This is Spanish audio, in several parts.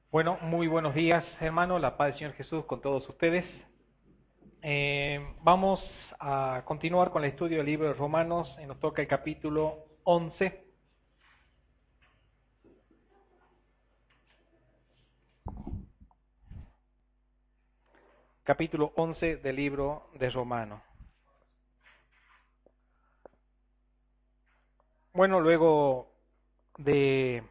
Bueno, muy buenos días, hermano. La paz del Señor Jesús con todos ustedes. Vamos a continuar con el estudio del libro de Romanos. Nos toca el capítulo 11. Capítulo 11 del libro de Romanos. Bueno, luego de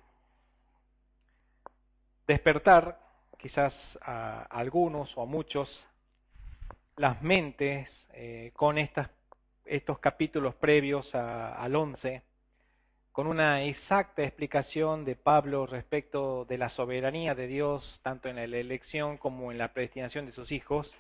despertar quizás a algunos o a muchos las mentes con estos capítulos previos al 11, con una exacta explicación de Pablo respecto de la soberanía de Dios, tanto en la elección como en la predestinación de sus hijos.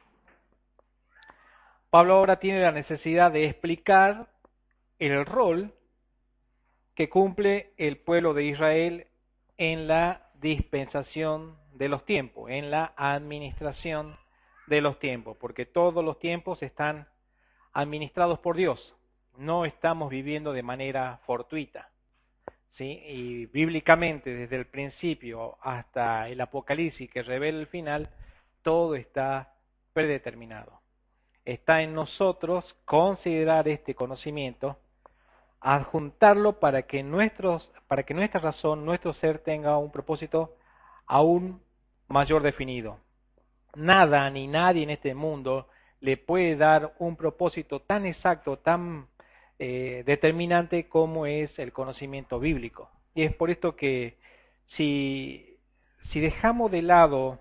Pablo ahora tiene la necesidad de explicar el rol que cumple el pueblo de Israel en la dispensación de los tiempos, en la administración de los tiempos, porque todos los tiempos están administrados por Dios, no estamos viviendo de manera fortuita. ¿Sí? Y bíblicamente, desde el principio hasta el Apocalipsis que revela el final, todo está predeterminado. Está en nosotros considerar este conocimiento, adjuntarlo para que nuestra razón, nuestro ser tenga un propósito aún mayor definido. Nada ni nadie en este mundo le puede dar un propósito tan exacto, tan determinante como es el conocimiento bíblico. Y es por esto que si dejamos de lado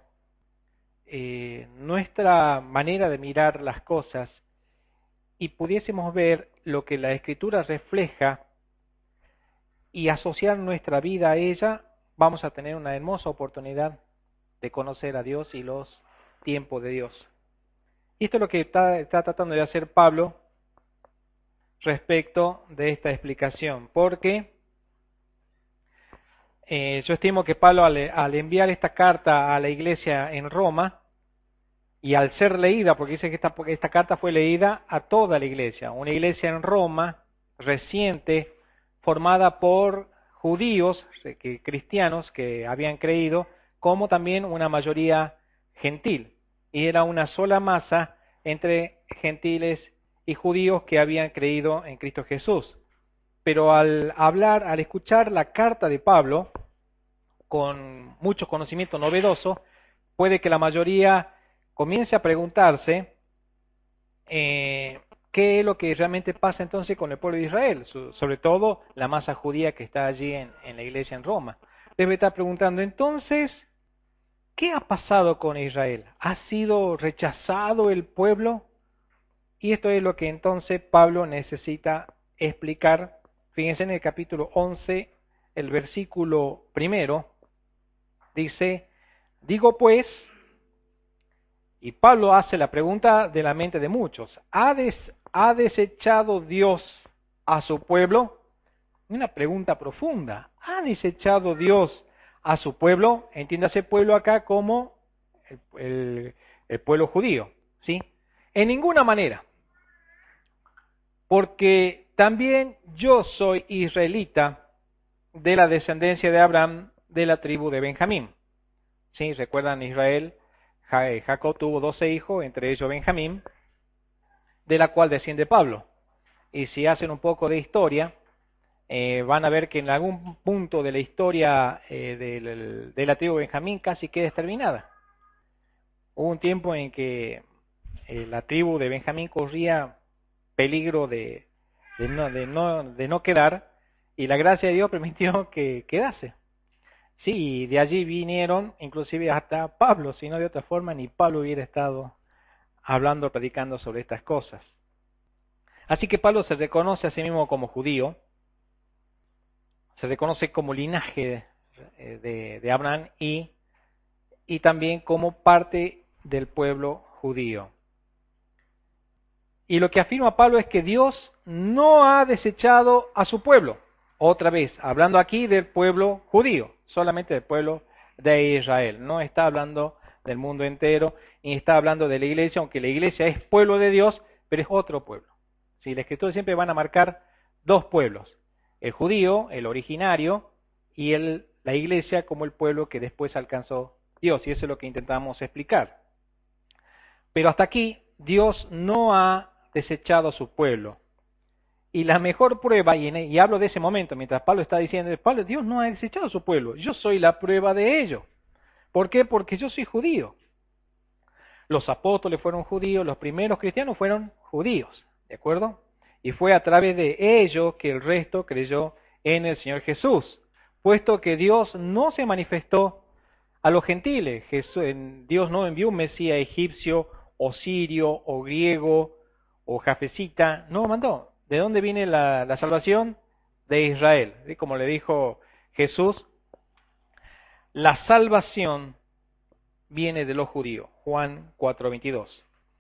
nuestra manera de mirar las cosas y pudiésemos ver lo que la Escritura refleja y asociar nuestra vida a ella, vamos a tener una hermosa oportunidad de conocer a Dios y los tiempos de Dios. Y esto es lo que está tratando de hacer Pablo respecto de esta explicación, porque yo estimo que Pablo al enviar esta carta a la iglesia en Roma, y al ser leída, porque dice que esta carta fue leída a toda la iglesia, una iglesia en Roma reciente, formada por judíos, cristianos que habían creído, como también una mayoría gentil, y era una sola masa entre gentiles y judíos que habían creído en Cristo Jesús. Pero al escuchar la carta de Pablo, con mucho conocimiento novedoso, puede que la mayoría comience a preguntarse qué es lo que realmente pasa entonces con el pueblo de Israel, sobre todo la masa judía que está allí en la iglesia en Roma. Debe estar preguntando entonces, ¿qué ha pasado con Israel? ¿Ha sido rechazado el pueblo? Y esto es lo que entonces Pablo necesita explicar. Fíjense en el capítulo 11, el versículo 1, dice, digo pues, y Pablo hace la pregunta de la mente de muchos, ¿ha desechado Dios a su pueblo? Una pregunta profunda. ¿Ha desechado Dios a su pueblo? Entiéndase pueblo acá como el pueblo judío, ¿sí? En ninguna manera. Porque también yo soy israelita de la descendencia de Abraham, de la tribu de Benjamín. ¿Sí? ¿Recuerdan Israel? Jacob tuvo 12 hijos, entre ellos Benjamín, de la cual desciende Pablo. Y si hacen un poco de historia, van a ver que en algún punto de la historia de la tribu de Benjamín casi queda exterminada. Hubo un tiempo en que la tribu de Benjamín corría peligro de no quedar, y la gracia de Dios permitió que quedase. Sí, y de allí vinieron inclusive hasta Pablo, si no de otra forma ni Pablo hubiera estado hablando, predicando sobre estas cosas. Así que Pablo se reconoce a sí mismo como judío, se reconoce como linaje de Abraham y también como parte del pueblo judío. Y lo que afirma Pablo es que Dios no ha desechado a su pueblo. Otra vez, hablando aquí del pueblo judío, solamente del pueblo de Israel. No está hablando del mundo entero, ni está hablando de la iglesia, aunque la iglesia es pueblo de Dios, pero es otro pueblo. ¿Sí? La Escritura siempre van a marcar dos pueblos, el judío, el originario, y la iglesia como el pueblo que después alcanzó Dios, y eso es lo que intentamos explicar. Pero hasta aquí, Dios no ha desechado a su pueblo. Y la mejor prueba, y hablo de ese momento, mientras Pablo está diciendo, Pablo, Dios no ha desechado a su pueblo, yo soy la prueba de ello. ¿Por qué? Porque yo soy judío. Los apóstoles fueron judíos, los primeros cristianos fueron judíos, ¿de acuerdo? Y fue a través de ellos que el resto creyó en el Señor Jesús, puesto que Dios no se manifestó a los gentiles. Dios no envió un Mesías egipcio, o sirio, o griego, o jafecita, no mandó. ¿De dónde viene la salvación? De Israel. ¿Sí? Como le dijo Jesús, la salvación viene de los judíos. Juan 4:22.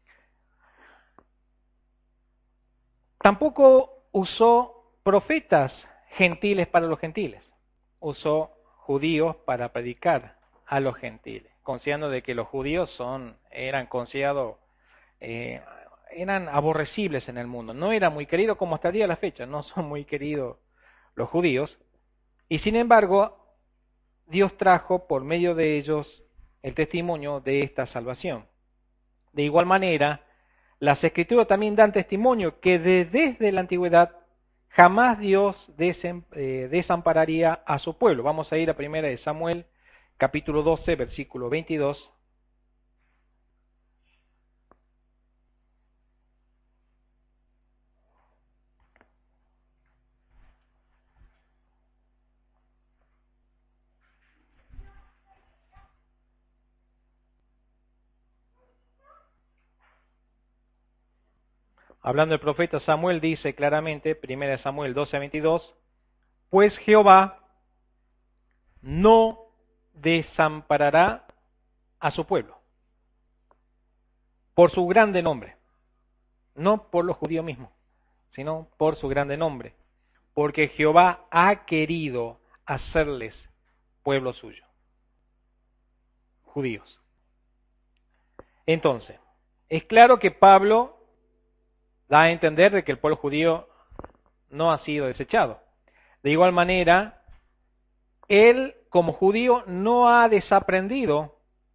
Tampoco usó profetas gentiles para los gentiles. Usó judíos para predicar a los gentiles, considerando de que los judíos eran considerados, eran aborrecibles en el mundo. No eran muy queridos como hasta el día de la fecha, no son muy queridos los judíos. Y sin embargo, Dios trajo por medio de ellos el testimonio de esta salvación. De igual manera, las Escrituras también dan testimonio que desde la antigüedad jamás Dios desampararía a su pueblo. Vamos a ir a 1 Samuel, capítulo 12, versículo 22. Hablando el profeta Samuel, dice claramente, 1 Samuel 12, 22, pues Jehová no desamparará a su pueblo por su grande nombre, no por los judíos mismos, sino por su grande nombre, porque Jehová ha querido hacerles pueblo suyo, judíos. Entonces, es claro que Pablo da a entender de que el pueblo judío no ha sido desechado. De igual manera, él como judío no ha desaprendido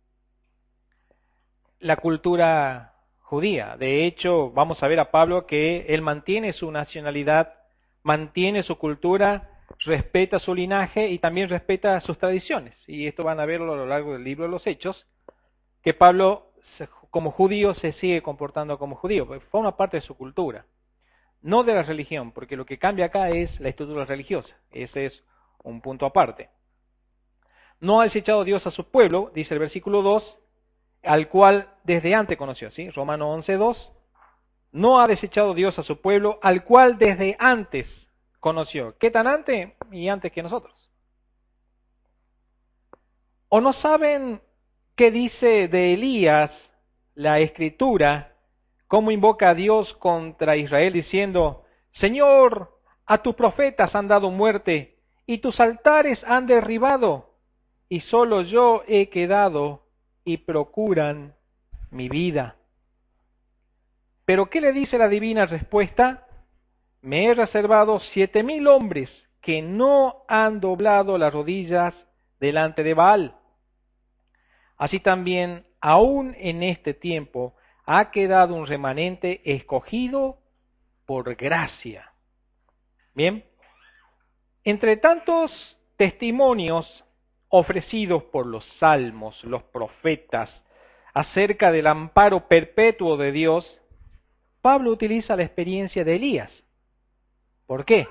la cultura judía. De hecho, vamos a ver a Pablo que él mantiene su nacionalidad, mantiene su cultura, respeta su linaje y también respeta sus tradiciones. Y esto van a verlo a lo largo del libro de los Hechos, que Pablo como judío se sigue comportando como judío, porque forma parte de su cultura, no de la religión, porque lo que cambia acá es la estructura religiosa. Ese es un punto aparte. No ha desechado Dios a su pueblo, dice el versículo 2, al cual desde antes conoció, ¿sí? Romanos 11:2. No ha desechado Dios a su pueblo, al cual desde antes conoció. ¿Qué tan antes? Y antes que nosotros. ¿O no saben qué dice de Elías la Escritura? ¿Cómo invoca a Dios contra Israel diciendo, Señor, a tus profetas han dado muerte y tus altares han derribado y solo yo he quedado y procuran mi vida? Pero ¿qué le dice la divina respuesta? Me he reservado 7,000 hombres que no han doblado las rodillas delante de Baal. Así también, aún en este tiempo, ha quedado un remanente escogido por gracia. Bien, entre tantos testimonios ofrecidos por los salmos, los profetas, acerca del amparo perpetuo de Dios, Pablo utiliza la experiencia de Elías. ¿Por qué?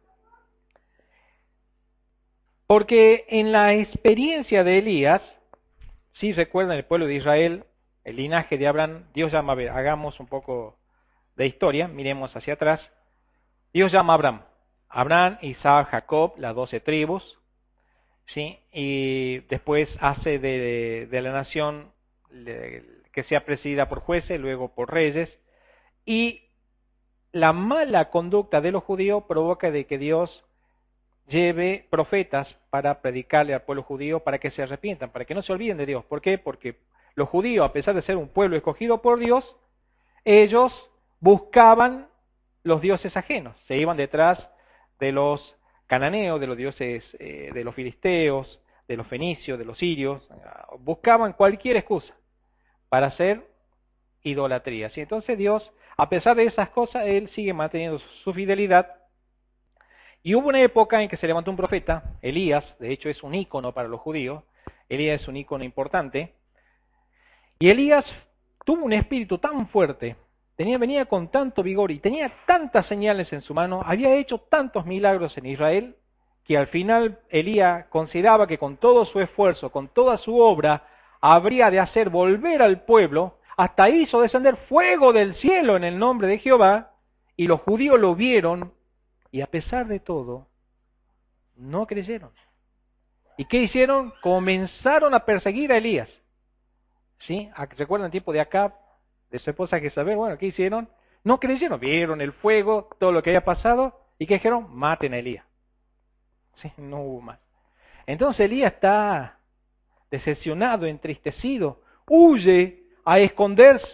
Porque en la experiencia de Elías, si recuerdan el pueblo de Israel, el linaje de Abraham, Dios llama, a ver, hagamos un poco de historia, miremos hacia atrás. Dios llama a Abraham. Abraham, Isaac, Jacob, las 12 tribus, ¿sí? Y después hace de la nación que sea presidida por jueces, luego por reyes, y la mala conducta de los judíos provoca de que Dios lleve profetas para predicarle al pueblo judío para que se arrepientan, para que no se olviden de Dios. ¿Por qué? Porque los judíos, a pesar de ser un pueblo escogido por Dios, ellos buscaban los dioses ajenos, se iban detrás de los cananeos, de los dioses de los filisteos, de los fenicios, de los sirios, buscaban cualquier excusa para hacer idolatría. ¿Sí? Entonces Dios, a pesar de esas cosas, Él sigue manteniendo su fidelidad. Y hubo una época en que se levantó un profeta, Elías, de hecho es un ícono para los judíos, Elías es un ícono importante, y Elías tuvo un espíritu tan fuerte, venía con tanto vigor y tenía tantas señales en su mano, había hecho tantos milagros en Israel, que al final Elías consideraba que con todo su esfuerzo, con toda su obra, habría de hacer volver al pueblo, hasta hizo descender fuego del cielo en el nombre de Jehová, y los judíos lo vieron, y a pesar de todo, no creyeron. ¿Y qué hicieron? Comenzaron a perseguir a Elías. ¿Sí? ¿Recuerdan el tiempo de Acab, de su esposa Jezabel? Bueno, ¿qué hicieron? No creyeron, vieron el fuego, todo lo que había pasado, y ¿qué dijeron? Maten a Elías. ¿Sí? No hubo más. Entonces Elías está decepcionado, entristecido, huye a esconderse.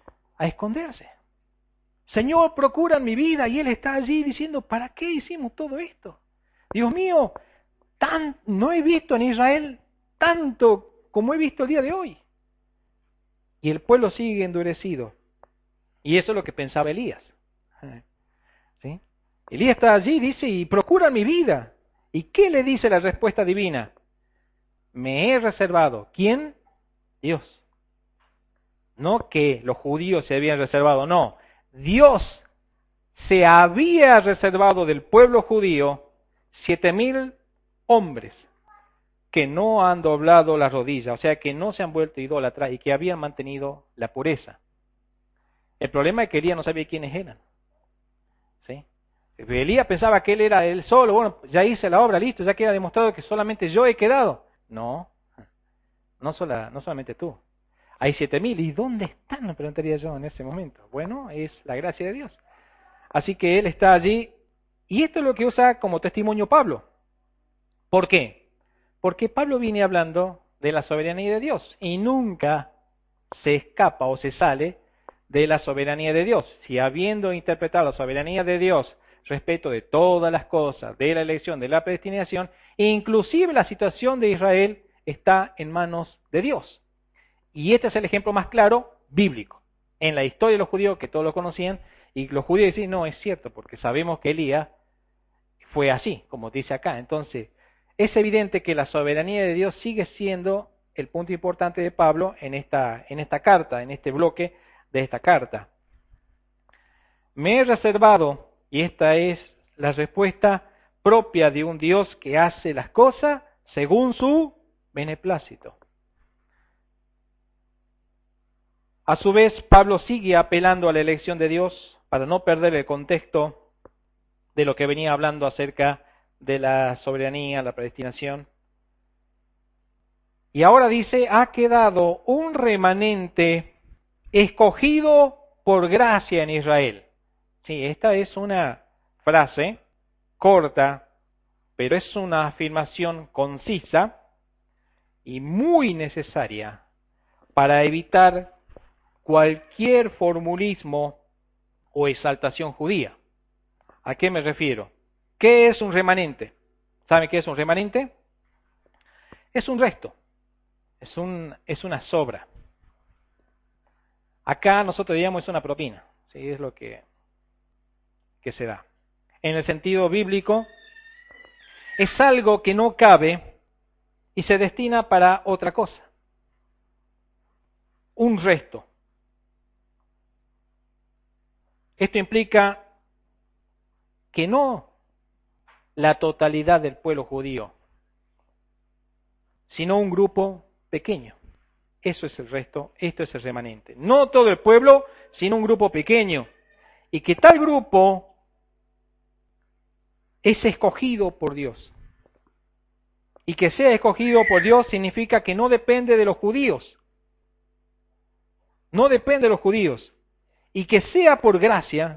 Señor, procuran mi vida, y él está allí diciendo, ¿para qué hicimos todo esto? Dios mío, no he visto en Israel tanto como he visto el día de hoy. Y el pueblo sigue endurecido. Y eso es lo que pensaba Elías. ¿Sí? Elías está allí, dice, y procuran mi vida. ¿Y qué le dice la respuesta divina? Me he reservado. ¿Quién? Dios. No que los judíos se habían reservado, no. Dios se había reservado del pueblo judío 7,000 hombres que no han doblado la rodilla, o sea, que no se han vuelto idólatras y que habían mantenido la pureza. El problema es que Elías no sabía quiénes eran. ¿Sí? Elías pensaba que él era él solo, bueno, ya hice la obra, listo, ya queda demostrado que solamente yo he quedado. No solamente tú. Hay 7,000, ¿y dónde están? Me preguntaría yo en ese momento. Bueno, es la gracia de Dios. Así que él está allí, y esto es lo que usa como testimonio Pablo. ¿Por qué? Porque Pablo viene hablando de la soberanía de Dios, y nunca se escapa o se sale de la soberanía de Dios. Si habiendo interpretado la soberanía de Dios respecto de todas las cosas, de la elección, de la predestinación, inclusive la situación de Israel está en manos de Dios. Y este es el ejemplo más claro bíblico. En la historia de los judíos, que todos lo conocían, y los judíos dicen, no, es cierto, porque sabemos que Elías fue así, como dice acá. Entonces, es evidente que la soberanía de Dios sigue siendo el punto importante de Pablo en esta carta, en este bloque de esta carta. Me he reservado, y esta es la respuesta propia de un Dios que hace las cosas según su beneplácito. A su vez, Pablo sigue apelando a la elección de Dios para no perder el contexto de lo que venía hablando acerca de la soberanía, la predestinación. Y ahora dice, ha quedado un remanente escogido por gracia en Israel. Sí, esta es una frase corta, pero es una afirmación concisa y muy necesaria para evitar cualquier formulismo o exaltación judía. ¿A qué me refiero? ¿Qué es un remanente? ¿Saben qué es un remanente? Es un resto, es una sobra. Acá nosotros diríamos es una propina, ¿sí? Es lo que se da. En el sentido bíblico, es algo que no cabe y se destina para otra cosa. Un resto. Esto implica que no la totalidad del pueblo judío, sino un grupo pequeño. Eso es el resto, esto es el remanente. No todo el pueblo, sino un grupo pequeño. Y que tal grupo es escogido por Dios. Y que sea escogido por Dios significa que no depende de los judíos. No depende de los judíos. Y que sea por gracia,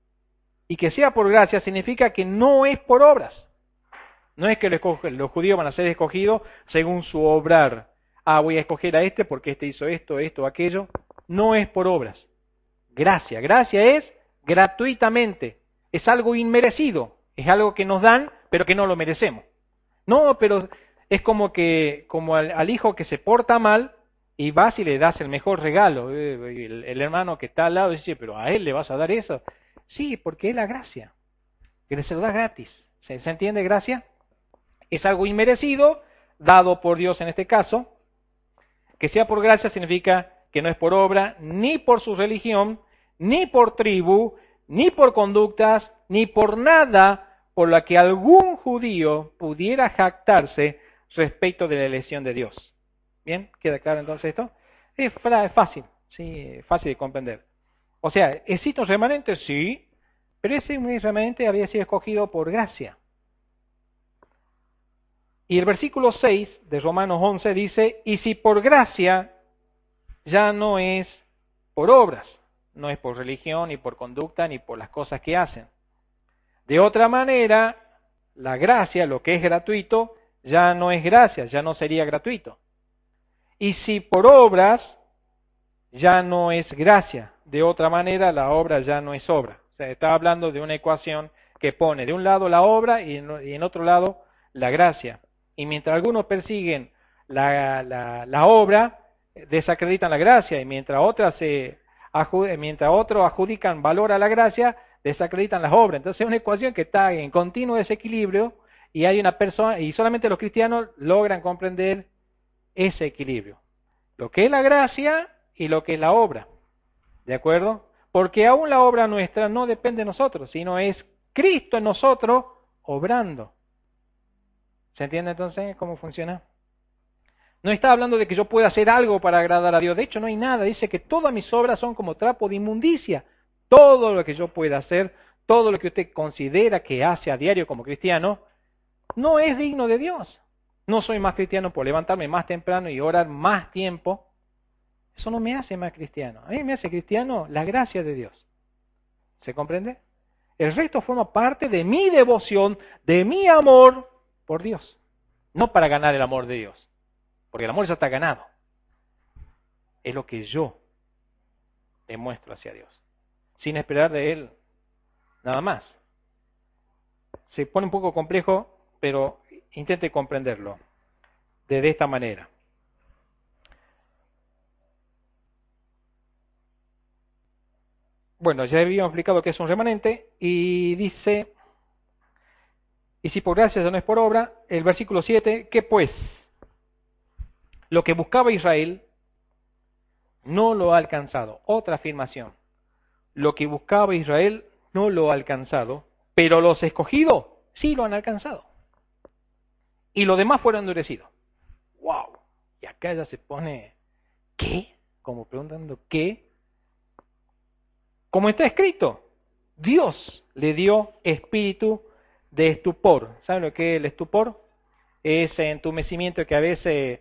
significa que no es por obras. No es que los judíos van a ser escogidos según su obrar. Voy a escoger a este porque este hizo esto, aquello. No es por obras. Gracia es gratuitamente. Es algo inmerecido. Es algo que nos dan, pero que no lo merecemos. No, pero Es como al hijo que se porta mal y vas y le das el mejor regalo. El hermano que está al lado dice, pero a él le vas a dar eso. Sí, porque es la gracia, que se lo da gratis. ¿Se entiende gracia? Es algo inmerecido, dado por Dios en este caso. Que sea por gracia significa que no es por obra, ni por su religión, ni por tribu, ni por conductas, ni por nada por la que algún judío pudiera jactarse respecto de la elección de Dios. ¿Bien? ¿Queda claro entonces esto? Es fácil, sí, fácil de comprender. O sea, ¿existe un remanente? Sí, pero ese remanente había sido escogido por gracia. Y el versículo 6 de Romanos 11 dice, y si por gracia ya no es por obras, no es por religión, ni por conducta, ni por las cosas que hacen. De otra manera, la gracia, lo que es gratuito, ya no es gracia, ya no sería gratuito. Y si por obras, ya no es gracia. De otra manera, la obra ya no es obra. O sea, está hablando de una ecuación que pone de un lado la obra y en otro lado la gracia. Y mientras algunos persiguen la obra, desacreditan la gracia. Y mientras otros adjudican valor a la gracia, desacreditan las obras. Entonces es una ecuación que está en continuo desequilibrio y hay una persona, y solamente los cristianos logran comprender ese equilibrio. Lo que es la gracia y lo que es la obra. ¿De acuerdo? Porque aún la obra nuestra no depende de nosotros, sino es Cristo en nosotros obrando. ¿Se entiende entonces cómo funciona? No está hablando de que yo pueda hacer algo para agradar a Dios. De hecho, no hay nada. Dice que todas mis obras son como trapo de inmundicia. Todo lo que yo pueda hacer, todo lo que usted considera que hace a diario como cristiano, no es digno de Dios. No soy más cristiano por levantarme más temprano y orar más tiempo. Eso no me hace más cristiano. A mí me hace cristiano la gracia de Dios. ¿Se comprende? El resto forma parte de mi devoción, de mi amor por Dios. No para ganar el amor de Dios. Porque el amor ya está ganado. Es lo que yo demuestro hacia Dios. Sin esperar de Él nada más. Se pone un poco complejo, pero intente comprenderlo de esta manera. Bueno, ya habíamos explicado que es un remanente y dice, y si por gracia ya no es por obra, el versículo 7, ¿qué pues? Lo que buscaba Israel no lo ha alcanzado. Otra afirmación. Lo que buscaba Israel no lo ha alcanzado, pero los escogidos sí lo han alcanzado. Y los demás fueron endurecidos. ¡Wow! Y acá ya se pone, ¿qué? Como preguntando, ¿qué? Como está escrito, Dios le dio espíritu de estupor. ¿Saben lo que es el estupor? Ese entumecimiento que a veces,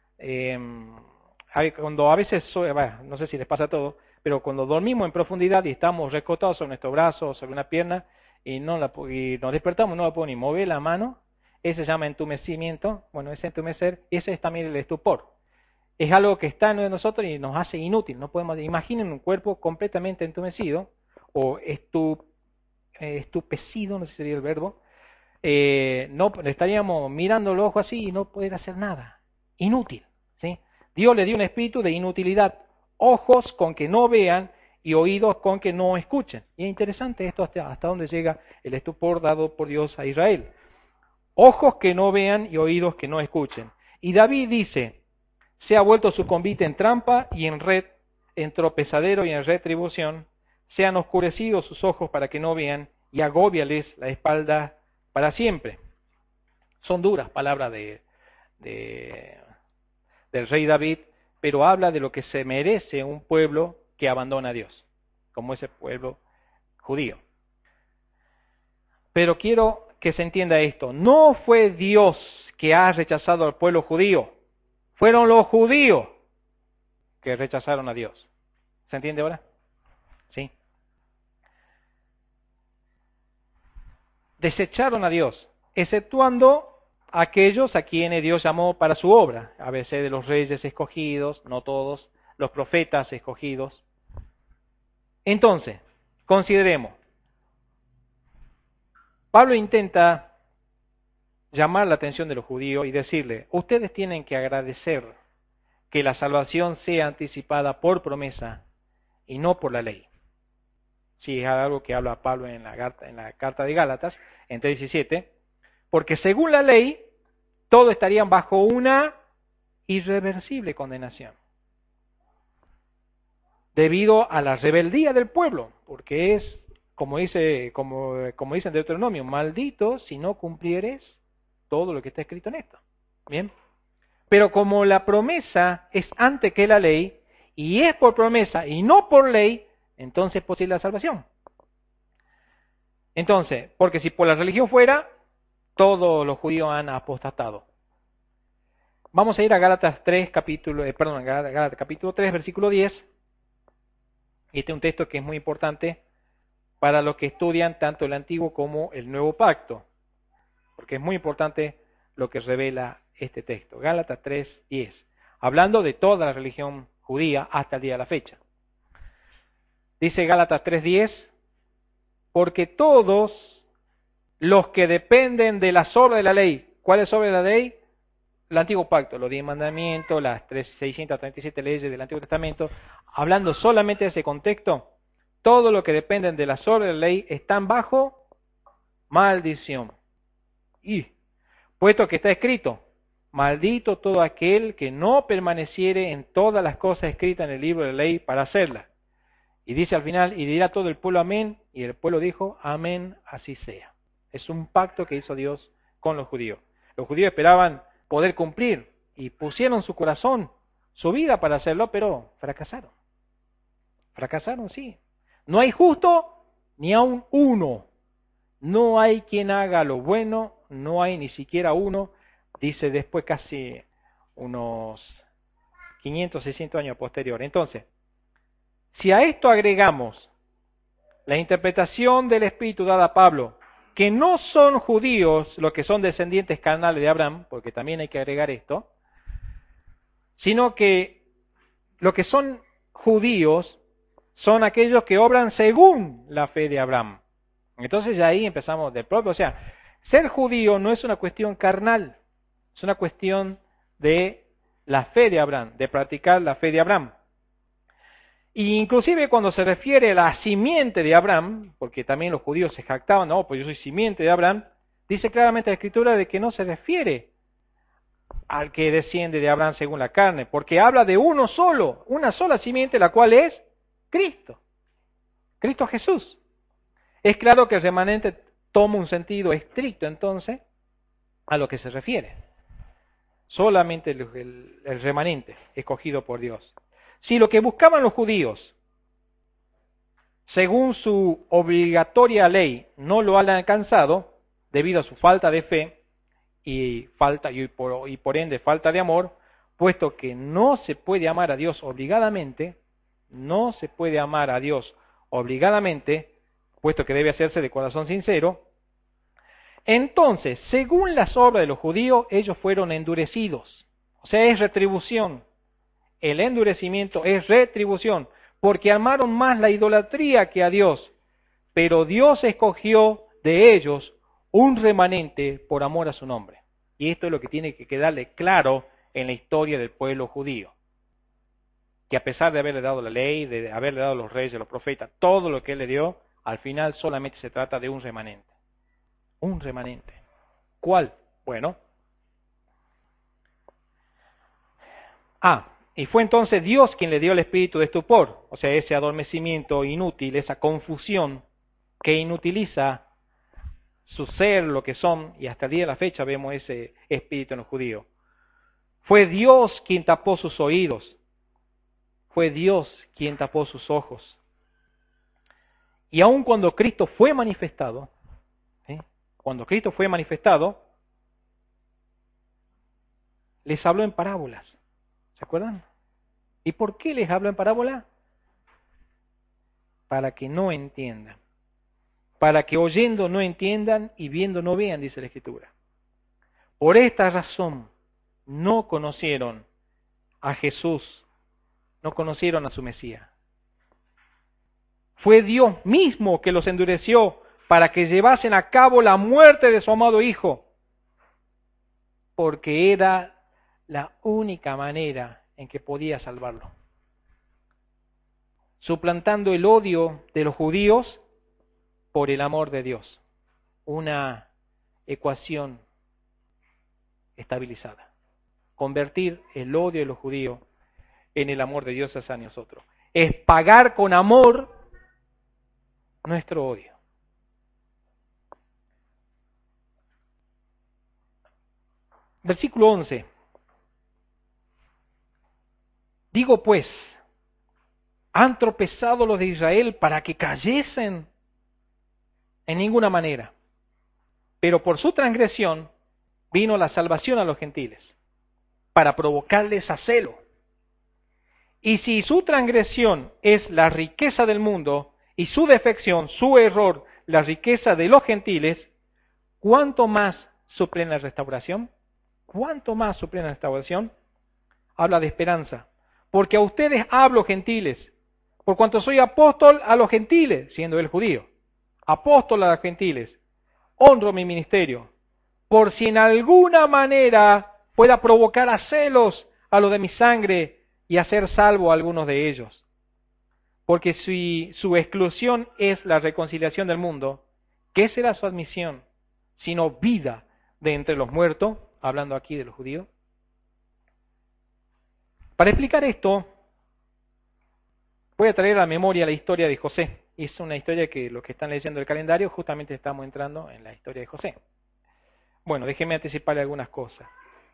no sé si les pasa a todos, pero cuando dormimos en profundidad y estamos recostados sobre nuestro brazo, sobre una pierna, y nos despertamos, no la podemos ni mover la mano, ese se llama entumecimiento. Bueno, ese entumecer, ese es también el estupor. Es algo que está en nosotros y nos hace inútil. No podemos, imaginen un cuerpo completamente entumecido o estupecido, no sé si sería el verbo. No estaríamos mirando el ojo así y no poder hacer nada. Inútil. ¿Sí? Dios le dio un espíritu de inutilidad. Ojos con que no vean y oídos con que no escuchen. Y es interesante esto hasta dónde llega el estupor dado por Dios a Israel. Ojos que no vean y oídos que no escuchen. Y David dice, se ha vuelto su convite en trampa y en red, en tropezadero y en retribución. Se han oscurecido sus ojos para que no vean y agóbiales la espalda para siempre. Son duras palabras del rey David, pero habla de lo que se merece un pueblo que abandona a Dios, como ese pueblo judío. Pero quiero que se entienda esto, no fue Dios que ha rechazado al pueblo judío, fueron los judíos que rechazaron a Dios. ¿Se entiende ahora? ¿Sí? Desecharon a Dios, exceptuando aquellos a quienes Dios llamó para su obra, a veces de los reyes escogidos, no todos, los profetas escogidos. Entonces, consideremos, Pablo intenta llamar la atención de los judíos y decirle, ustedes tienen que agradecer que la salvación sea anticipada por promesa y no por la ley. Sí, es algo que habla Pablo en la carta de Gálatas, en 3:17, porque según la ley, todos estarían bajo una irreversible condenación, debido a la rebeldía del pueblo, porque es, como dice en Deuteronomio, maldito si no cumplieres todo lo que está escrito en esto. Bien, pero como la promesa es antes que la ley, y es por promesa y no por ley, entonces es posible la salvación. Entonces, porque si por la religión fuera, todos los judíos han apostatado. Vamos a ir a Gálatas capítulo 3, versículo 10. Este es un texto que es muy importante para los que estudian tanto el Antiguo como el Nuevo Pacto, porque es muy importante lo que revela este texto. Gálatas 3:10, hablando de toda la religión judía hasta el día de la fecha. Dice Gálatas 3:10, porque todos los que dependen de las obras de la ley, ¿cuál es obra de la ley? El Antiguo Pacto, los 10 mandamientos, las 637 leyes del Antiguo Testamento, hablando solamente de ese contexto, todo lo que dependen de las obras de la ley están bajo maldición. Y, puesto que está escrito, maldito todo aquel que no permaneciere en todas las cosas escritas en el libro de la ley para hacerlas. Y dice al final, y dirá todo el pueblo amén, y el pueblo dijo, amén, así sea. Es un pacto que hizo Dios con los judíos. Los judíos esperaban poder cumplir y pusieron su corazón, su vida para hacerlo, pero fracasaron. Fracasaron, sí. No hay justo ni aun uno. No hay quien haga lo bueno, no hay ni siquiera uno, dice después casi unos 500, 600 años posterior. Entonces, si a esto agregamos la interpretación del Espíritu dada a Pablo, que no son judíos los que son descendientes carnales de Abraham, porque también hay que agregar esto, sino que los que son judíos son aquellos que obran según la fe de Abraham. Entonces ya ahí empezamos del propio, o sea, ser judío no es una cuestión carnal, es una cuestión de la fe de Abraham, de practicar la fe de Abraham. Y inclusive cuando se refiere a la simiente de Abraham, porque también los judíos se jactaban, no, pues yo soy simiente de Abraham, dice claramente la Escritura de que no se refiere al que desciende de Abraham según la carne, porque habla de uno solo, una sola simiente, la cual es Cristo, Cristo Jesús. Es claro que el remanente toma un sentido estricto entonces a lo que se refiere. Solamente el remanente escogido por Dios. Si lo que buscaban los judíos, según su obligatoria ley, no lo han alcanzado, debido a su falta de fe y por ende falta de amor, puesto que no se puede amar a Dios obligadamente, puesto que debe hacerse de corazón sincero, entonces, según las obras de los judíos, ellos fueron endurecidos. O sea, es retribución. El endurecimiento es retribución, porque amaron más la idolatría que a Dios. Pero Dios escogió de ellos un remanente por amor a su nombre. Y esto es lo que tiene que quedarle claro en la historia del pueblo judío. Que a pesar de haberle dado la ley, de haberle dado los reyes, los profetas, todo lo que Él le dio, al final solamente se trata de un remanente. Un remanente. ¿Cuál? Bueno. Y fue entonces Dios quien le dio el espíritu de estupor, o sea, ese adormecimiento inútil, esa confusión que inutiliza su ser, lo que son, y hasta el día de la fecha vemos ese espíritu en los judíos. Fue Dios quien tapó sus oídos, fue Dios quien tapó sus ojos. Y aun cuando Cristo fue manifestado, les habló en parábolas. ¿Se acuerdan? ¿Y por qué les habló en parábola? Para que no entiendan. Para que oyendo no entiendan y viendo no vean, dice la Escritura. Por esta razón no conocieron a Jesús, no conocieron a su Mesías. Fue Dios mismo que los endureció para que llevasen a cabo la muerte de su amado Hijo. porque era la única manera en que podía salvarlo. Suplantando el odio de los judíos por el amor de Dios. Una ecuación estabilizada. Convertir el odio de los judíos en el amor de Dios hacia nosotros. Es pagar con amor nuestro odio. Versículo 11. Digo pues, ¿han tropezado los de Israel para que cayesen? En ninguna manera. Pero por su transgresión vino la salvación a los gentiles, para provocarles a celo. Y si su transgresión es la riqueza del mundo, y su defección, su error, la riqueza de los gentiles, ¿cuánto más su plena restauración? ¿Cuánto más su plena restauración? Habla de esperanza. Porque a ustedes hablo, gentiles, por cuanto soy apóstol a los gentiles, siendo él judío. Apóstol a los gentiles. Honro mi ministerio. Por si en alguna manera pueda provocar a celos a los de mi sangre y hacer salvo a algunos de ellos. Porque si su exclusión es la reconciliación del mundo, ¿qué será su admisión? Sino vida de entre los muertos, hablando aquí de los judíos. Para explicar esto, voy a traer a la memoria la historia de José. Es una historia que los que están leyendo el calendario, justamente estamos entrando en la historia de José. Bueno, déjenme anticiparle algunas cosas.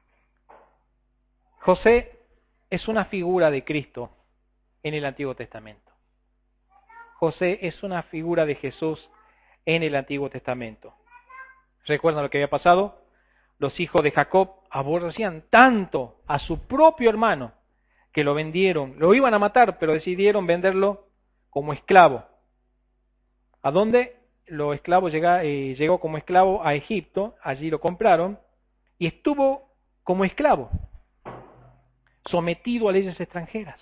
José es una figura de Cristo en el Antiguo Testamento. José es una figura de Jesús en el Antiguo Testamento. ¿Recuerdan lo que había pasado? Los hijos de Jacob aborrecían tanto a su propio hermano que lo vendieron, lo iban a matar, pero decidieron venderlo como esclavo. ¿A dónde? Llegó como esclavo a Egipto, allí lo compraron, y estuvo como esclavo, sometido a leyes extranjeras.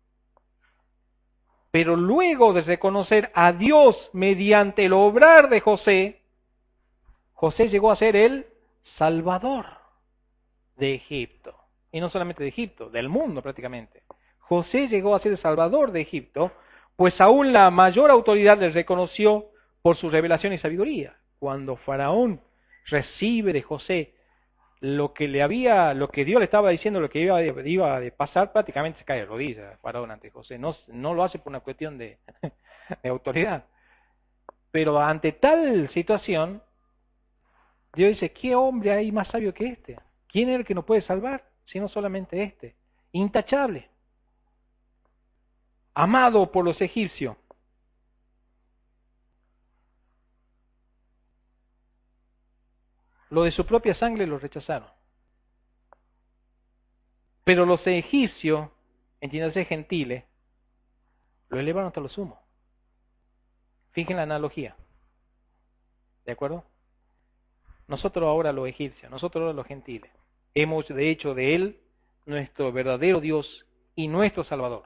Pero luego de reconocer a Dios mediante el obrar de José, José llegó a ser el Salvador de Egipto. Y no solamente de Egipto, del mundo prácticamente. José llegó a ser el Salvador de Egipto, pues aún la mayor autoridad le reconoció por su revelación y sabiduría. Cuando Faraón recibe de José lo que Dios le estaba diciendo, lo que iba a pasar, prácticamente se cae de rodillas Faraón ante José. No lo hace por una cuestión de autoridad. Pero ante tal situación, Dios dice, ¿qué hombre hay más sabio que este? ¿Quién es el que nos puede salvar? Sino solamente este. Intachable. Amado por los egipcios. Lo de su propia sangre lo rechazaron. Pero los egipcios, entiéndase gentiles, lo elevaron hasta lo sumo. Fíjense la analogía. ¿De acuerdo? Nosotros ahora los egipcios, nosotros ahora los gentiles, hemos de hecho de él nuestro verdadero Dios y nuestro Salvador.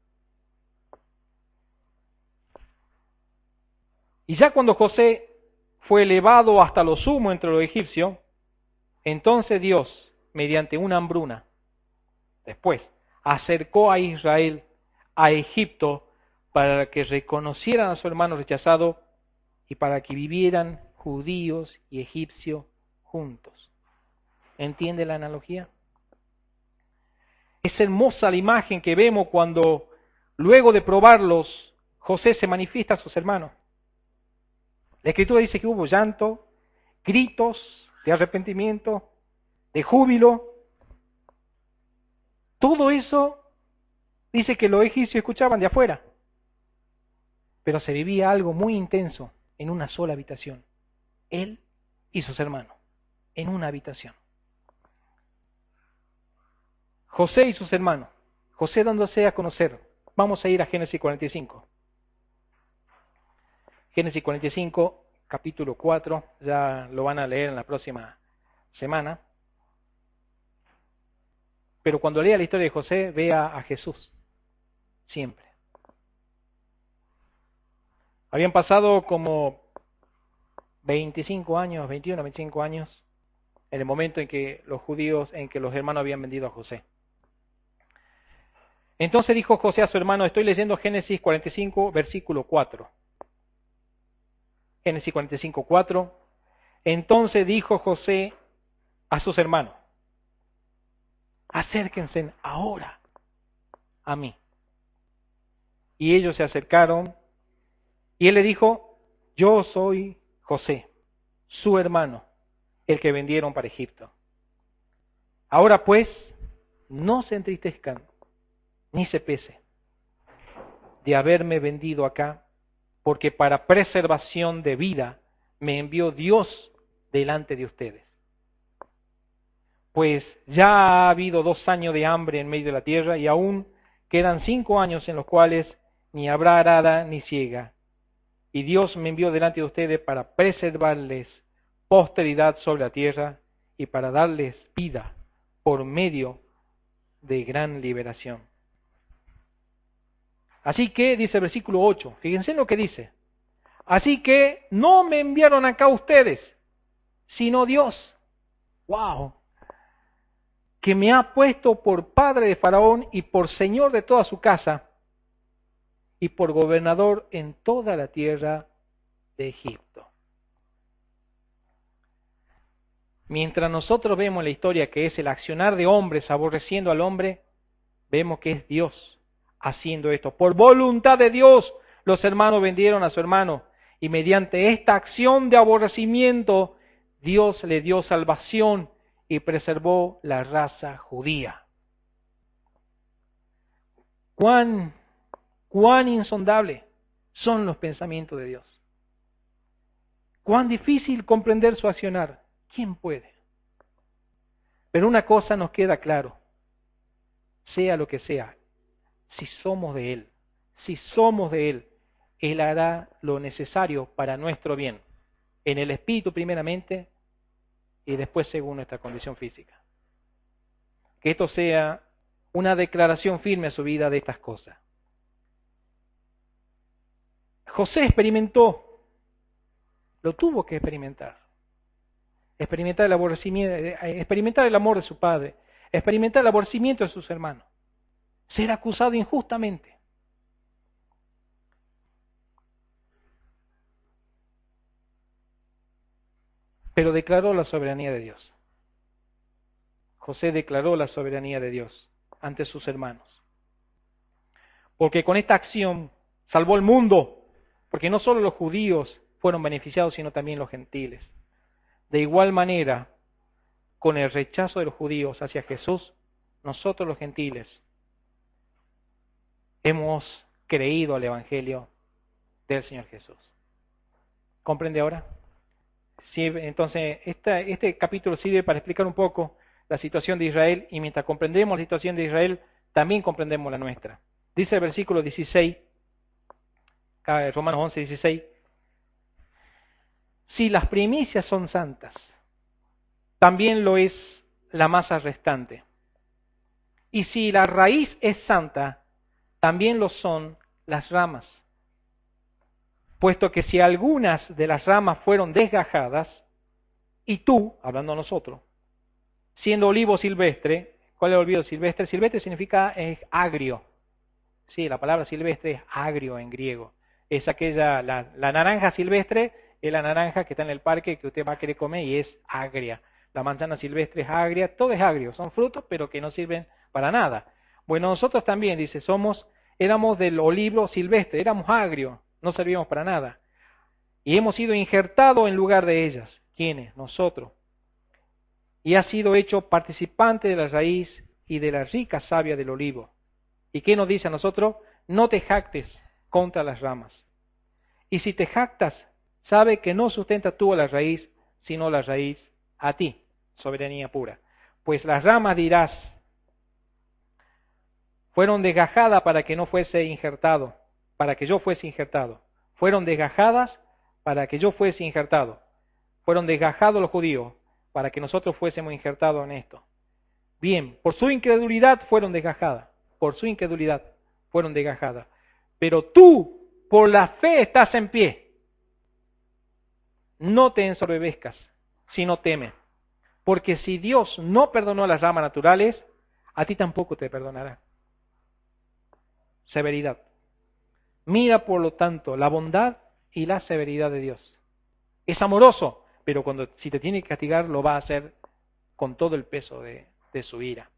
Y ya cuando José fue elevado hasta lo sumo entre los egipcios, entonces Dios, mediante una hambruna, después, acercó a Israel a Egipto para que reconocieran a su hermano rechazado y para que vivieran judíos y egipcios juntos. ¿Entiende la analogía? Es hermosa la imagen que vemos cuando, luego de probarlos, José se manifiesta a sus hermanos. La Escritura dice que hubo llanto, gritos de arrepentimiento, de júbilo. Todo eso dice que los egipcios escuchaban de afuera. Pero se vivía algo muy intenso en una sola habitación. Él y sus hermanos, en una habitación. José y sus hermanos. José dándose a conocer. Vamos a ir a Génesis 45. Génesis 45, capítulo 4, ya lo van a leer en la próxima semana. Pero cuando lea la historia de José, vea a Jesús, siempre. Habían pasado como 25 años, 21, 25 años, en el momento en que los hermanos habían vendido a José. Entonces dijo José a su hermano, estoy leyendo Génesis 45, versículo 4. Génesis 45, 4. Entonces dijo José a sus hermanos, acérquense ahora a mí. Y ellos se acercaron y él le dijo, yo soy José, su hermano, el que vendieron para Egipto. Ahora pues, no se entristezcan ni se pese de haberme vendido acá, porque para preservación de vida me envió Dios delante de ustedes. Pues ya ha habido 2 años de hambre en medio de la tierra y aún quedan 5 años en los cuales ni habrá arada ni siega. Y Dios me envió delante de ustedes para preservarles posteridad sobre la tierra y para darles vida por medio de gran liberación. Así que, dice el versículo 8, fíjense en lo que dice. Así que no me enviaron acá ustedes, sino Dios. ¡Wow! Que me ha puesto por padre de Faraón y por señor de toda su casa y por gobernador en toda la tierra de Egipto. Mientras nosotros vemos la historia que es el accionar de hombres aborreciendo al hombre, vemos que es Dios haciendo esto. Por voluntad de Dios, los hermanos vendieron a su hermano y mediante esta acción de aborrecimiento, Dios le dio salvación y preservó la raza judía. Cuán insondable son los pensamientos de Dios. Cuán difícil comprender su accionar. ¿Quién puede? Pero una cosa nos queda claro. Sea lo que sea, si somos de Él, Él hará lo necesario para nuestro bien. En el espíritu primeramente y después según nuestra condición física. Que esto sea una declaración firme a su vida de estas cosas. José experimentó, lo tuvo que experimentar. Experimentar el aborrecimiento, experimentar el amor de su padre, experimentar el aborrecimiento de sus hermanos, ser acusado injustamente. Pero declaró la soberanía de Dios. José declaró la soberanía de Dios ante sus hermanos. Porque con esta acción salvó el mundo, porque no solo los judíos fueron beneficiados, sino también los gentiles. De igual manera, con el rechazo de los judíos hacia Jesús, nosotros los gentiles hemos creído al Evangelio del Señor Jesús. ¿Comprende ahora? Sí, entonces, este capítulo sirve para explicar un poco la situación de Israel, y mientras comprendemos la situación de Israel, también comprendemos la nuestra. Dice el versículo 16, Romanos 11, 16, si las primicias son santas, también lo es la masa restante. Y si la raíz es santa, también lo son las ramas. Puesto que si algunas de las ramas fueron desgajadas, y tú, hablando a nosotros, siendo olivo silvestre, ¿cuál es el olivo silvestre? Silvestre significa agrio. Sí, la palabra silvestre es agrio en griego. Es aquella, la naranja silvestre es la naranja que está en el parque que usted va a querer comer y es agria. La manzana silvestre es agria, todo es agrio, son frutos pero que no sirven para nada. Bueno, nosotros también, dice, éramos del olivo silvestre, éramos agrios, no servíamos para nada. Y hemos sido injertados en lugar de ellas. ¿Quiénes? Nosotros. Y ha sido hecho participante de la raíz y de la rica savia del olivo. ¿Y qué nos dice a nosotros? No te jactes contra las ramas. Y si te jactas, sabe que no sustenta tú a la raíz, sino la raíz a ti, soberanía pura. Pues las ramas dirás, fueron desgajadas para que no fuese injertado, para que yo fuese injertado. Fueron desgajadas para que yo fuese injertado. Fueron desgajados los judíos para que nosotros fuésemos injertados en esto. Bien, por su incredulidad fueron desgajadas. Por su incredulidad fueron desgajadas. Pero tú, por la fe, estás en pie. No te ensoberbezcas, sino teme. Porque si Dios no perdonó a las ramas naturales, a ti tampoco te perdonará. Severidad. Mira, por lo tanto, la bondad y la severidad de Dios. Es amoroso, pero si te tiene que castigar, lo va a hacer con todo el peso de su ira.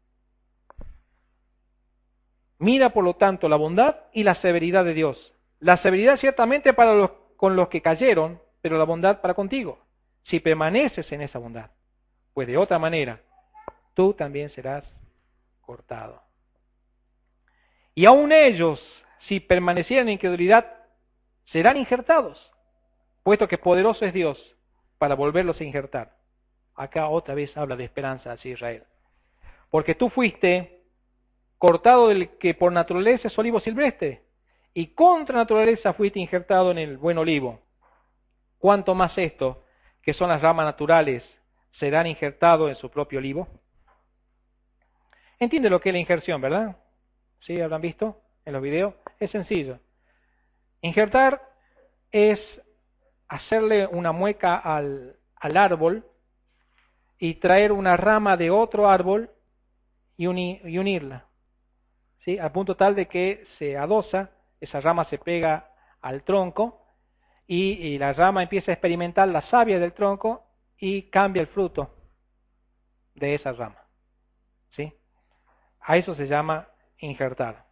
Mira, por lo tanto, la bondad y la severidad de Dios. La severidad ciertamente con los que cayeron, pero la bondad para contigo, si permaneces en esa bondad. Pues de otra manera, tú también serás cortado. Y aun ellos, si permanecieran en incredulidad, serán injertados, puesto que poderoso es Dios para volverlos a injertar. Acá otra vez habla de esperanza hacia Israel. Porque tú fuiste cortado del que por naturaleza es olivo silvestre, y contra naturaleza fuiste injertado en el buen olivo. ¿Cuánto más esto, que son las ramas naturales, serán injertados en su propio olivo? ¿Entiende lo que es la injerción, verdad? ¿Sí? ¿Habrán visto en los videos? Es sencillo. Injertar es hacerle una mueca al árbol y traer una rama de otro árbol y unirla, ¿sí? Al punto tal de que se adosa, esa rama se pega al tronco y la rama empieza a experimentar la savia del tronco y cambia el fruto de esa rama, ¿sí? A eso se llama injertar.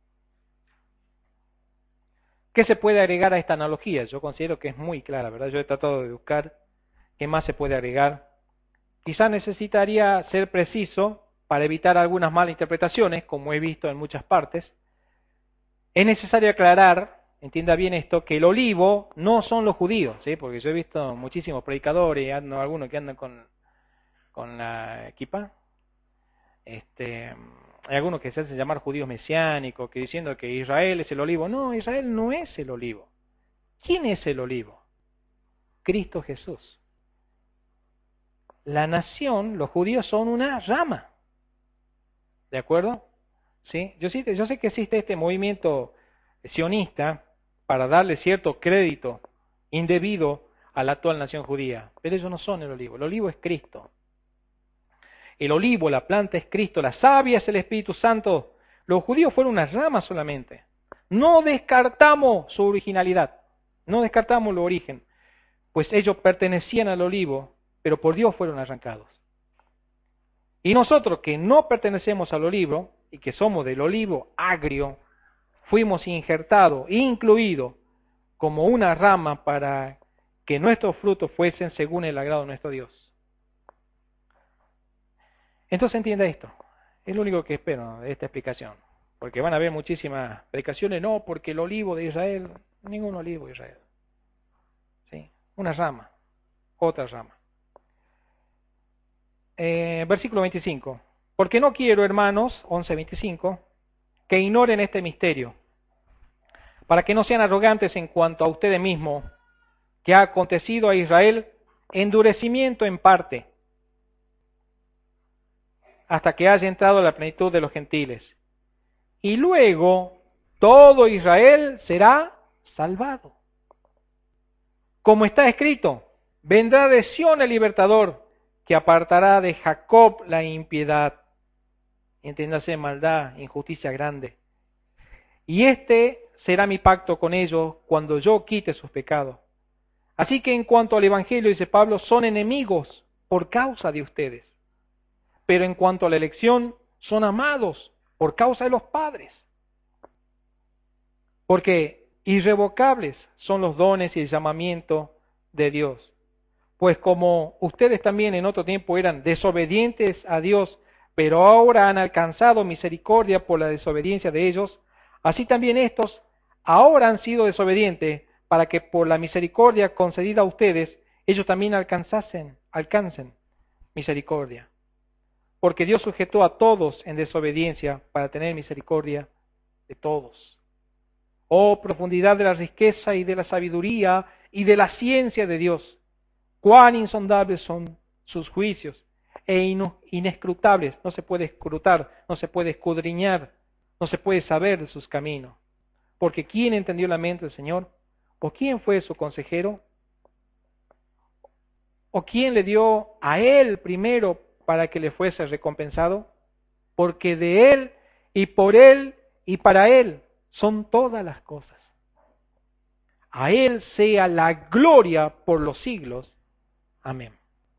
¿Qué se puede agregar a esta analogía? Yo considero que es muy clara, ¿verdad? Yo he tratado de buscar qué más se puede agregar. Quizás necesitaría ser preciso para evitar algunas malas interpretaciones, como he visto en muchas partes. Es necesario aclarar, entienda bien esto, que el olivo no son los judíos, ¿sí? Porque yo he visto muchísimos predicadores, algunos que andan con la equipa. Hay algunos que se hacen llamar judíos mesiánicos, que diciendo que Israel es el olivo. No, Israel no es el olivo. ¿Quién es el olivo? Cristo Jesús. La nación, los judíos son una rama. ¿De acuerdo? ¿Sí? Yo sé que existe este movimiento sionista para darle cierto crédito indebido a la actual nación judía, pero ellos no son el olivo es Cristo. El olivo, la planta es Cristo, la savia es el Espíritu Santo. Los judíos fueron unas ramas solamente. No descartamos su originalidad, no descartamos su origen, pues ellos pertenecían al olivo, pero por Dios fueron arrancados. Y nosotros que no pertenecemos al olivo y que somos del olivo agrio, fuimos injertados, incluidos como una rama para que nuestros frutos fuesen según el agrado de nuestro Dios. Entonces entienda esto, es lo único que espero de esta explicación, porque van a haber muchísimas predicaciones, no, porque el olivo de Israel, ningún olivo de Israel, ¿sí? Una rama, otra rama. Versículo 25, porque no quiero, hermanos, 11:25, que ignoren este misterio, para que no sean arrogantes en cuanto a ustedes mismos, que ha acontecido a Israel endurecimiento en parte, hasta que haya entrado la plenitud de los gentiles. Y luego todo Israel será salvado. Como está escrito, vendrá de Sión el libertador, que apartará de Jacob la impiedad. Entiéndase, maldad, injusticia grande. Y este será mi pacto con ellos cuando yo quite sus pecados. Así que en cuanto al Evangelio, dice Pablo, son enemigos por causa de ustedes. Pero en cuanto a la elección, son amados por causa de los padres. Porque irrevocables son los dones y el llamamiento de Dios. Pues como ustedes también en otro tiempo eran desobedientes a Dios, pero ahora han alcanzado misericordia por la desobediencia de ellos, así también estos ahora han sido desobedientes para que por la misericordia concedida a ustedes, ellos también alcancen misericordia. Porque Dios sujetó a todos en desobediencia para tener misericordia de todos. Oh, profundidad de la riqueza y de la sabiduría y de la ciencia de Dios. Cuán insondables son sus juicios e inescrutables. No se puede escrutar, no se puede escudriñar, no se puede saber de sus caminos. Porque ¿quién entendió la mente del Señor? ¿O quién fue su consejero? ¿O quién le dio a él primero para que le fuese recompensado? Porque de él y por él y para él son todas las cosas. A él sea la gloria por los siglos. Amén.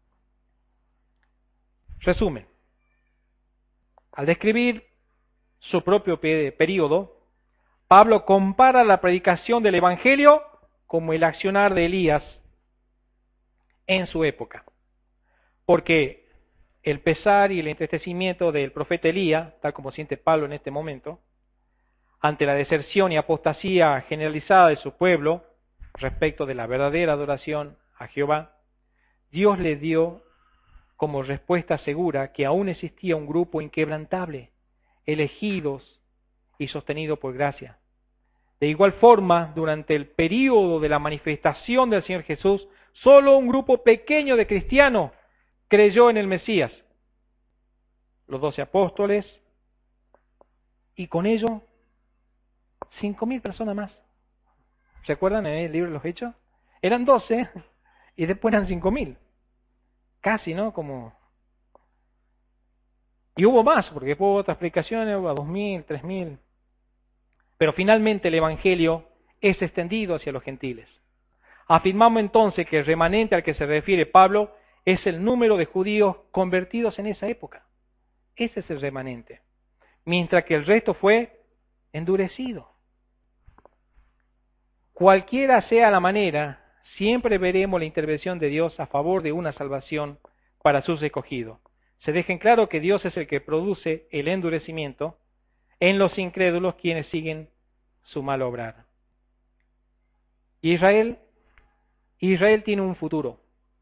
Resumen. Al describir su propio periodo, Pablo compara la predicación del Evangelio como el accionar de Elías en su época. Porque el pesar y el entristecimiento del profeta Elías, tal como siente Pablo en este momento, ante la deserción y apostasía generalizada de su pueblo respecto de la verdadera adoración a Jehová, Dios le dio como respuesta segura que aún existía un grupo inquebrantable, elegidos y sostenido por gracia. De igual forma, durante el período de la manifestación del Señor Jesús, solo un grupo pequeño de cristianos creyó en el Mesías, los 12 apóstoles, y con ello 5.000 personas más. ¿Se acuerdan en el libro de los Hechos? Eran 12 y después eran 5.000. Casi, ¿no? Y hubo más, porque después hubo otras explicaciones, hubo 2.000, 3.000. Pero finalmente el Evangelio es extendido hacia los gentiles. Afirmamos entonces que el remanente al que se refiere Pablo es el número de judíos convertidos en esa época. Ese es el remanente. Mientras que el resto fue endurecido. Cualquiera sea la manera, siempre veremos la intervención de Dios a favor de una salvación para sus escogidos. Se dejen claro que Dios es el que produce el endurecimiento en los incrédulos quienes siguen su mal obrar. Israel tiene un futuro.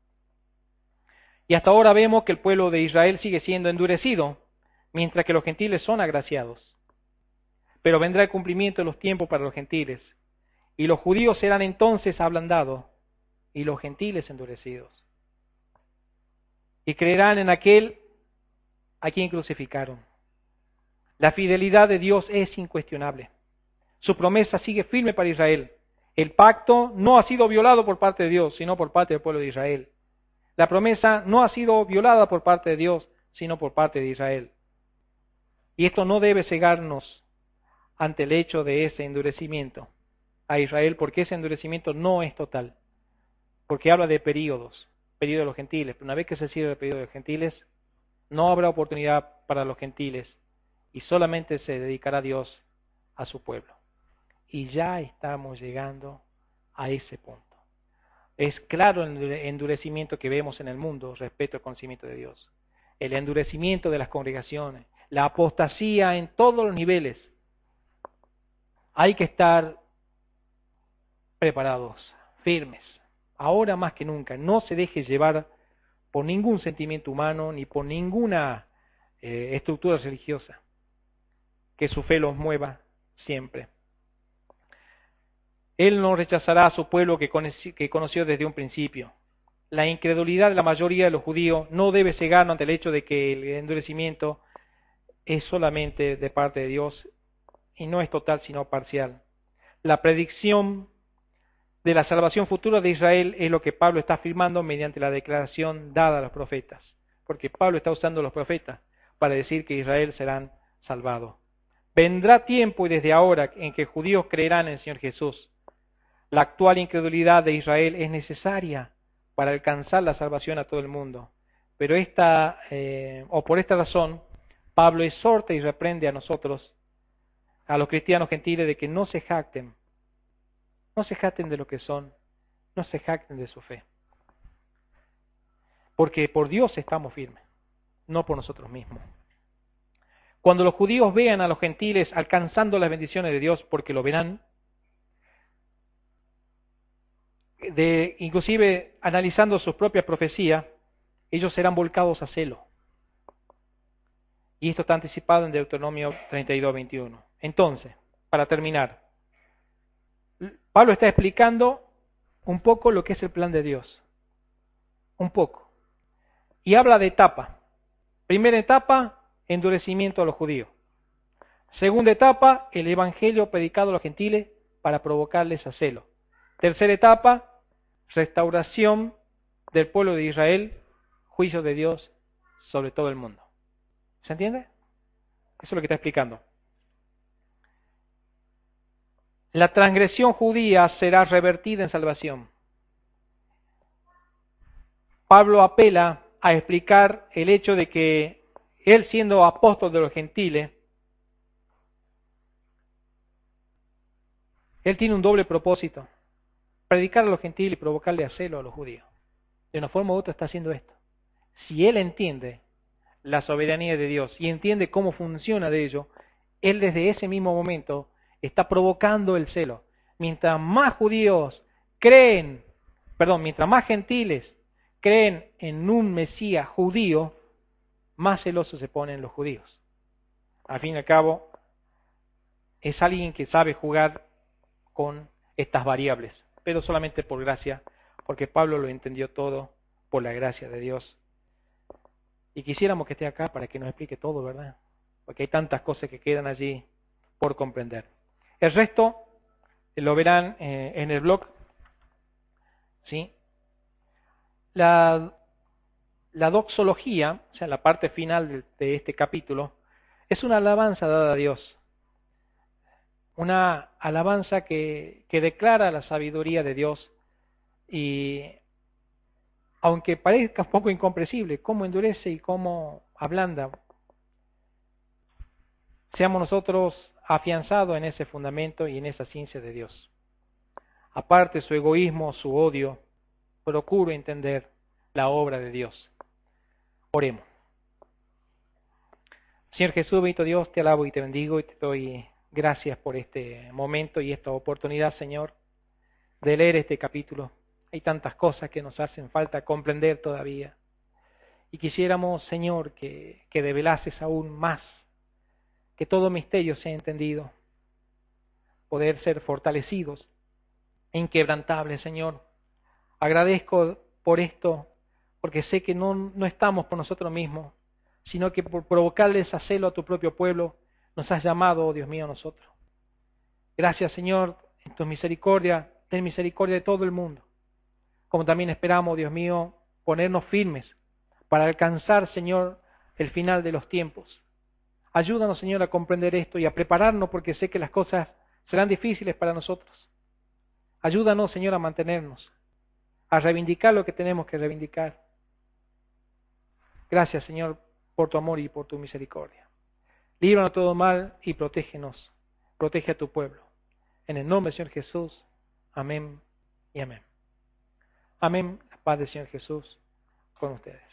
Y hasta ahora vemos que el pueblo de Israel sigue siendo endurecido, mientras que los gentiles son agraciados. Pero vendrá el cumplimiento de los tiempos para los gentiles, y los judíos serán entonces ablandados, y los gentiles endurecidos. Y creerán en aquel a quien crucificaron. La fidelidad de Dios es incuestionable. Su promesa sigue firme para Israel. El pacto no ha sido violado por parte de Dios, sino por parte del pueblo de Israel. La promesa no ha sido violada por parte de Dios, sino por parte de Israel. Y esto no debe cegarnos ante el hecho de ese endurecimiento a Israel, porque ese endurecimiento no es total. Porque habla de periodos, periodo de los gentiles. Pero una vez que se cierre el periodo de los gentiles, no habrá oportunidad para los gentiles y solamente se dedicará Dios a su pueblo. Y ya estamos llegando a ese punto. Es claro el endurecimiento que vemos en el mundo respecto al conocimiento de Dios. El endurecimiento de las congregaciones, la apostasía en todos los niveles. Hay que estar preparados, firmes. Ahora más que nunca, no se deje llevar por ningún sentimiento humano ni por ninguna estructura religiosa. Que su fe los mueva siempre. Él no rechazará a su pueblo que conoció desde un principio. La incredulidad de la mayoría de los judíos no debe cegarnos ante el hecho de que el endurecimiento es solamente de parte de Dios y no es total sino parcial. La predicción de la salvación futura de Israel es lo que Pablo está afirmando mediante la declaración dada a los profetas. Porque Pablo está usando los profetas para decir que Israel serán salvados. Vendrá tiempo y desde ahora en que judíos creerán en el Señor Jesús. La actual incredulidad de Israel es necesaria para alcanzar la salvación a todo el mundo. Pero por esta razón, Pablo exhorta y reprende a nosotros, a los cristianos gentiles, de que no se jacten de lo que son, no se jacten de su fe. Porque por Dios estamos firmes, no por nosotros mismos. Cuando los judíos vean a los gentiles alcanzando las bendiciones de Dios, porque lo verán, inclusive analizando sus propias profecías, ellos serán volcados a celo. Y esto está anticipado en Deuteronomio 32:21. Entonces, para terminar, Pablo está explicando un poco lo que es el plan de Dios. Un poco. Y habla de etapa. Primera etapa, endurecimiento a los judíos. Segunda etapa, el evangelio predicado a los gentiles para provocarles a celo. Tercera etapa, restauración del pueblo de Israel, juicio de Dios sobre todo el mundo. ¿Se entiende? Eso es lo que está explicando. La transgresión judía será revertida en salvación. Pablo apela a explicar el hecho de que él, siendo apóstol de los gentiles, él tiene un doble propósito: predicar a los gentiles y provocarle a celo a los judíos. De una forma u otra está haciendo esto. Si él entiende la soberanía de Dios y entiende cómo funciona de ello, él desde ese mismo momento está provocando el celo. Mientras más mientras más gentiles creen en un Mesías judío, más celosos se ponen los judíos. Al fin y al cabo, es alguien que sabe jugar con estas variables, pero solamente por gracia, porque Pablo lo entendió todo por la gracia de Dios. Y quisiéramos que esté acá para que nos explique todo, ¿verdad? Porque hay tantas cosas que quedan allí por comprender. El resto lo verán en el blog. ¿Sí? La doxología, o sea, la parte final de este capítulo, es una alabanza dada a Dios. Una alabanza que declara la sabiduría de Dios, y aunque parezca un poco incomprensible cómo endurece y cómo ablanda, seamos nosotros afianzados en ese fundamento y en esa ciencia de Dios. Aparte su egoísmo, su odio, procuro entender la obra de Dios. Oremos. Señor Jesús, bendito Dios, te alabo y te bendigo y te doy gracias por este momento y esta oportunidad, Señor, de leer este capítulo. Hay tantas cosas que nos hacen falta comprender todavía. Y quisiéramos, Señor, que develases aún más, que todo misterio sea entendido, poder ser fortalecidos e inquebrantables, Señor. Agradezco por esto, porque sé que no estamos por nosotros mismos, sino que por provocarles a celo a tu propio pueblo, nos has llamado, oh Dios mío, a nosotros. Gracias, Señor, en tu misericordia, ten misericordia de todo el mundo. Como también esperamos, Dios mío, ponernos firmes para alcanzar, Señor, el final de los tiempos. Ayúdanos, Señor, a comprender esto y a prepararnos, porque sé que las cosas serán difíciles para nosotros. Ayúdanos, Señor, a mantenernos, a reivindicar lo que tenemos que reivindicar. Gracias, Señor, por tu amor y por tu misericordia. Líbranos de todo mal y protégenos. Protege a tu pueblo. En el nombre del Señor Jesús. Amén y amén. Amén. La paz del Señor Jesús con ustedes.